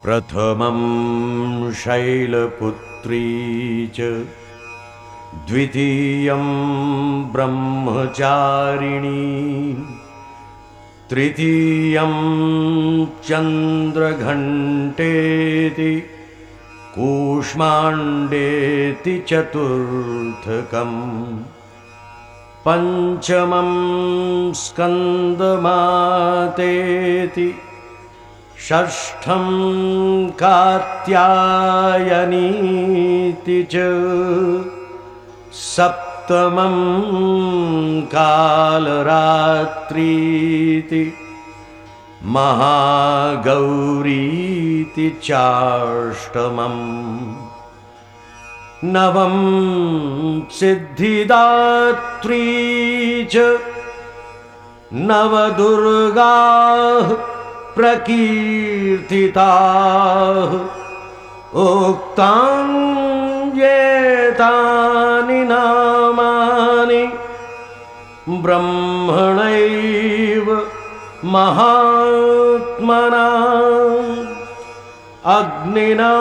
प्रथमं शैलपुत्री च द्वितीयं ब्रह्मचारिणी तृतीयं चन्द्रघण्टेति कूष्माण्डेति चतुर्थकम् पंचमं स्कन्दमातेति षष्ठं कात्यायनीति च सप्तमं कालरात्रीति महागौरीति चाष्टमम् नवम सिद्धिदात्री च नवदुर्गाः प्रकीर्तिताः उक्तां एतानि नामानि ब्रह्मणैव महात्मना अग्निना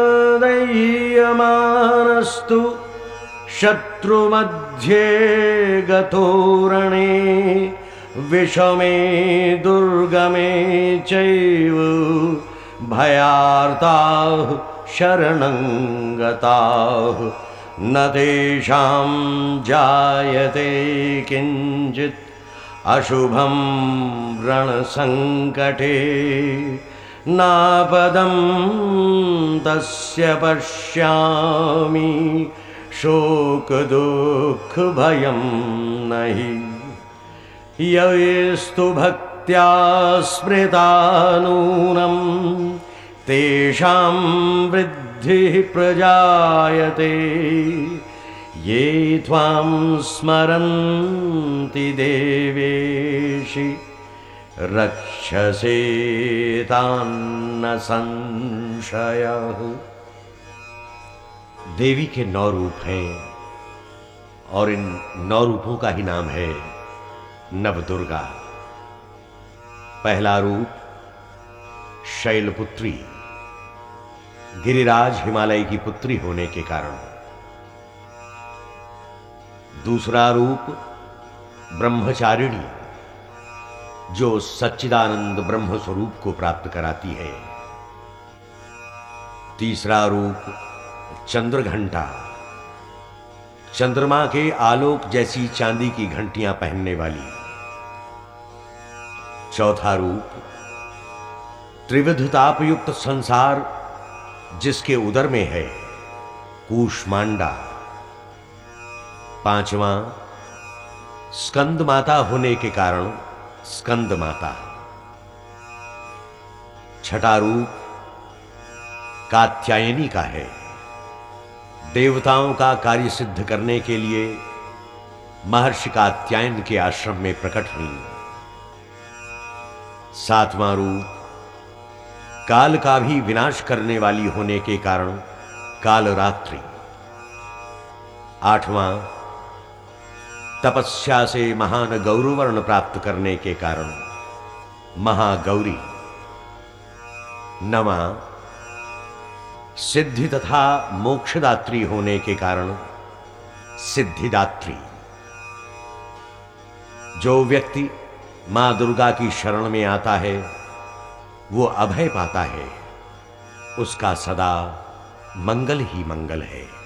दह्यमानस्तु शत्रुमध्ये गतो रणे विषमे दुर्गमे चैव भयार्ताः शरणं गताः न तेषां जायते किंचित् अशुभं रणसंकटे नापदं तस्य पश्यामि शोकदुःखभयं नहि यैस्तु भक्त्या स्मृता नूनं तेषां वृद्धिः प्रजायते ये त्वां स्मरन्ति देवेशि रक्षसे तान्न संशयः। देवी के 9 रूप हैं और इन 9 रूपों का ही नाम है नवदुर्गा। पहला रूप शैलपुत्री, गिरिराज हिमालय की पुत्री होने के कारण। दूसरा रूप ब्रह्मचारिणी, जो सच्चिदानंद ब्रह्म स्वरूप को प्राप्त कराती है। तीसरा रूप चंद्रघंटा, चंद्रमा के आलोक जैसी चांदी की घंटियां पहनने वाली। चौथा रूप त्रिविध तापयुक्त संसार जिसके उदर में है, कूष्मांडा। पांचवां स्कंद माता होने के कारण स्कंद माता। छठा रूप कात्यायनी का है, देवताओं का कार्य सिद्ध करने के लिए महर्षि कात्यायन के आश्रम में प्रकट हुई। सातवां रूप काल का भी विनाश करने वाली होने के कारण कालरात्रि। आठवां तपस्या से महान गौरवर्ण प्राप्त करने के कारण महागौरी। नवां सिद्धि तथा मोक्षदात्री होने के कारण सिद्धिदात्री। जो व्यक्ति मां दुर्गा की शरण में आता है वो अभय पाता है, उसका सदा मंगल ही मंगल है।